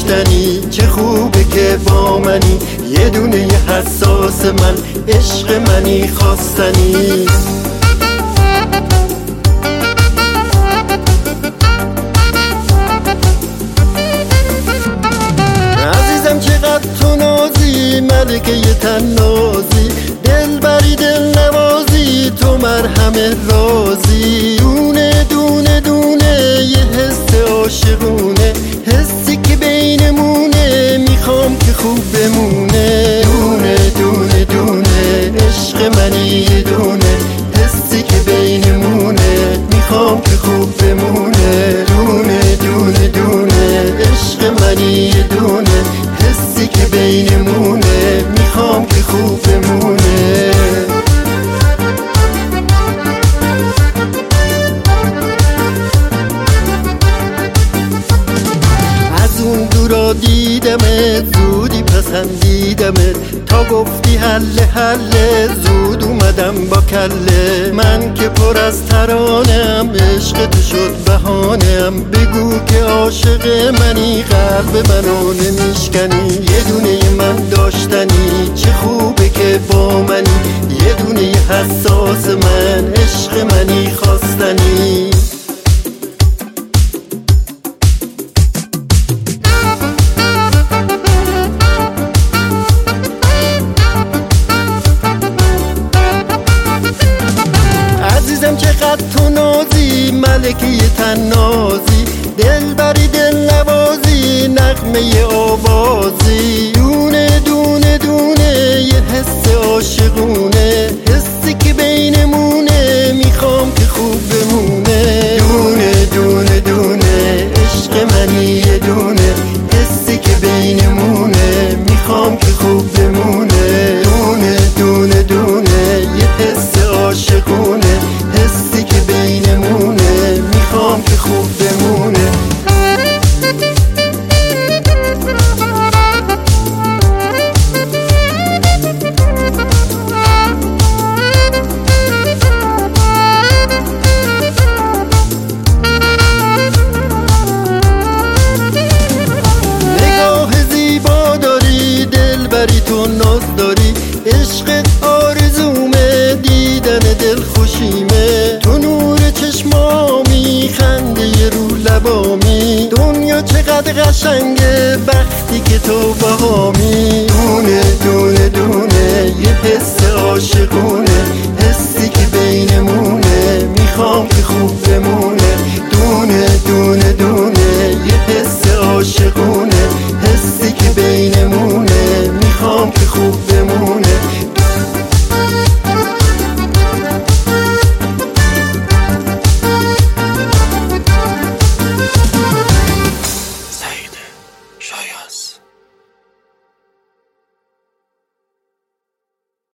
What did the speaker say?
داشتنی، چه خوبه که با منی، یه دونه حساس من، عشق منی خواستنی. عزیزم چقدر تو نازی، ملکه ی طنازی، دل بری دل نوازی، تو مرهم رازی. دونه دونه دونه یه حس عاشقونه، حسی که بینمونه، میخوام که خوب بمونه. دونه دونه دونه عشق منی دونه، حسی که بینمونه، میخوام که خوب بمونه. دونه دونه دونه عشق منی دونه، حسی که بینمونه، میخوام که خوب بمونه. از اون دورا دیدمت، زودی پسندیدمت، تا گفتی حله حله، زود اومدم با کله. من که پر از ترانم، عشق تو شد بهانم، بگو که عاشق منی، قلب منو نمیشکنی. یه دونه من داشتنی، چه خوبه که با منی، یه دونه حساس من، عشق منی خواستنی. عزیزم چقدر تو نازی، ملکه ی طنازی، دل بری دل نوازی، نغمه آوازی. دونه دونه دونه یه حس عاشقونه، حسی که بینمونه، میخوام که خوب بمونه. دونه دونه دونه عشق منی دونه، حسی که بینمونه، میخوام که خوب بمونه. دونه دونه دونه یه حس عاشقونه، حسی که بینمونه، میخوام که خوب بمونه. نگاه زیبا داری، دل بری تو ناز داری، عشقت آرزومه، دیدن دل خوشیمه. تو نور چشمامی، خنده رو لبامی، دنیا چقدر قشنگه وقتی که تو باهامی. دونه دونه دونه یه حس عاشقونه،